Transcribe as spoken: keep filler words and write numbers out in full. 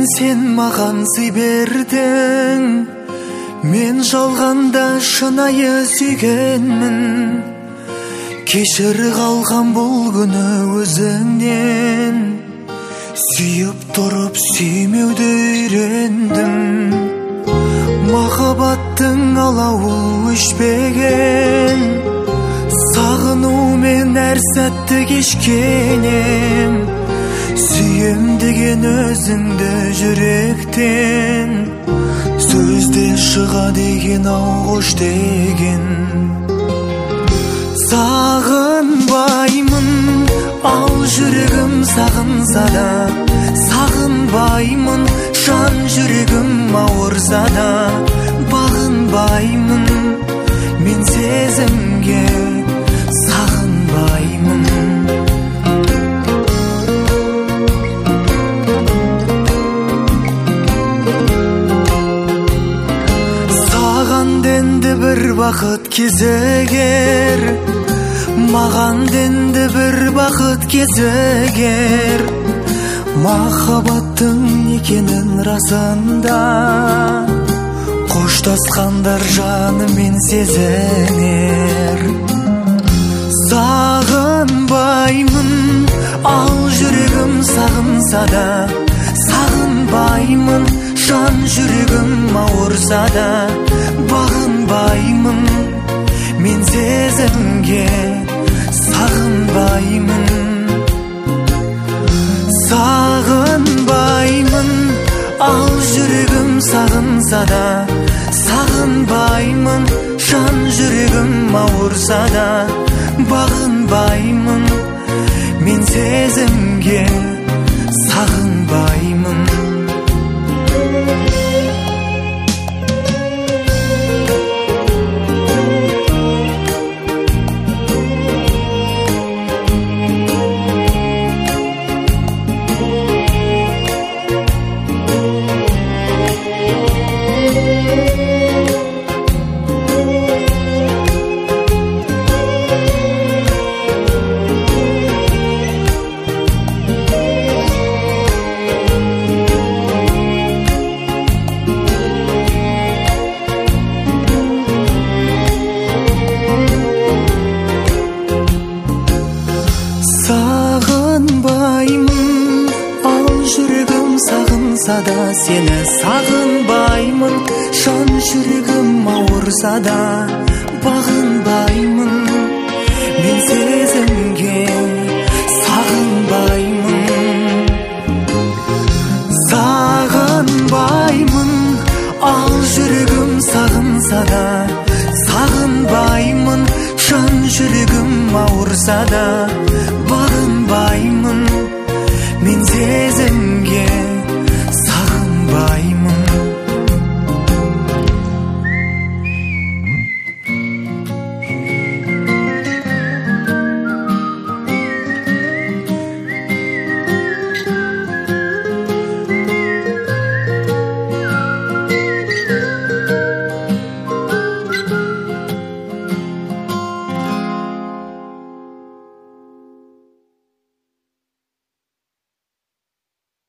сен маған сый бердің, мен жалғанда шынайы сүйгенмін. Кешір қалған бұл күні өзіңнен, сүйіп тұрып сүймеуді үйрендім. Махаббаттың алауы өшпеген, сағынумен әр сәтті кешкенем. Сүйем деген өзіңді жүректен, сөзде шыға деген ау қош деген. Сағынбаймын, ал жүрегім сағынса да, сағынбаймын, жан жүрегім ауырса да. Бағынбаймын мен сезімге, сағынбаймын. Саған денді бір бақыт кезігер, маған денді бір бақыт кезігер. Махаббаттың екенін расында, қоштасқандар жанымен сезінер. Сағынбаймын, ал жүрегім сағынса да, сағынбаймын, жан жүрегім ауырса да. Бағынбаймын мен сезімге, сағынбаймын. Сағынбаймын, ал жүрегім сағынса да, сағынбаймын, жан жүрегім ауырса да. Бағынбаймын мен сезімге, сағынбаймын. Сағынбаймын, ал жүрегім сағынса да, сені сағынбаймын, жан жүрегім ауырса да. Бағынбаймын мен сезімге, сағынбаймын. Сағынбаймын, ал жүрегім сағынса да, сағынбаймын, жан жүрегім ауырса да. Бағынбаймын мен сезім